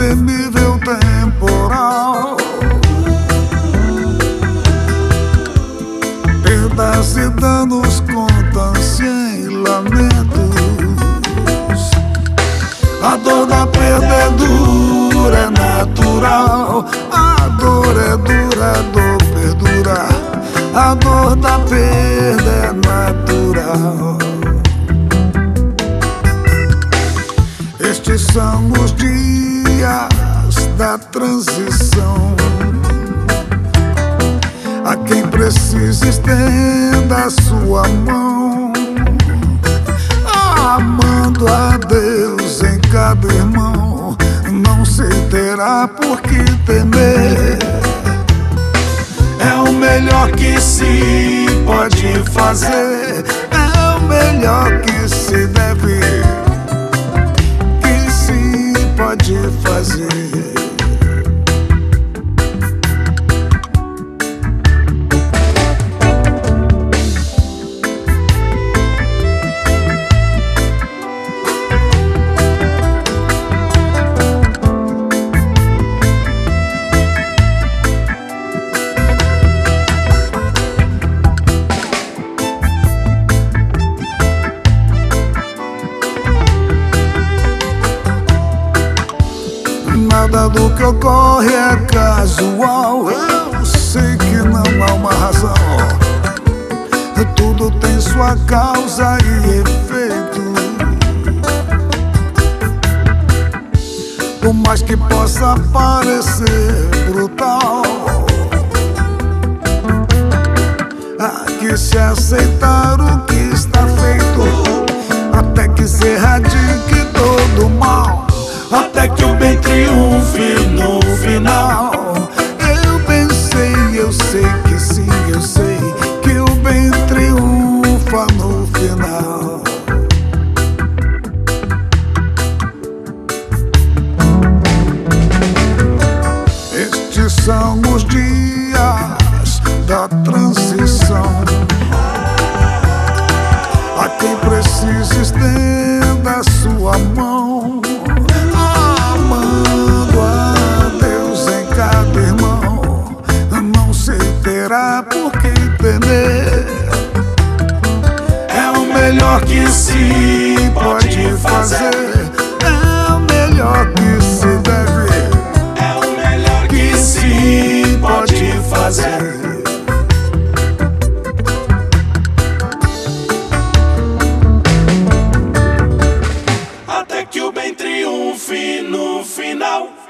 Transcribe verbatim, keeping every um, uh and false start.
temível temporal. Perdas e danos contam-se em lamentos. A dor da perda é dura, é natural. A dor é dura, a dor perdura. A dor da perda é natural. Estes são os dias da transição. A quem precisa estenda a sua mão, amando a Deus em cada irmão. Não se terá por que temer. É o melhor que se pode fazer. É o melhor que se deve, que se pode fazer. Nada do que ocorre é casual. Eu sei que não há uma razão. Tudo tem sua causa e efeito. Por mais que possa parecer brutal, há que se aceitar o que está feito, até que se erradique todo o mal, até que o bem triunfe no final. Eu pensei, eu sei que sim, eu sei que o bem triunfa no final. Estes são os dias da transição. A quem precisa estenda a sua mão, amando a Deus em cada irmão. Não se terá por que temer. É o melhor que se pode fazer. É o melhor que se deve. É o melhor que se pode fazer. Até que o bem triunfe no final.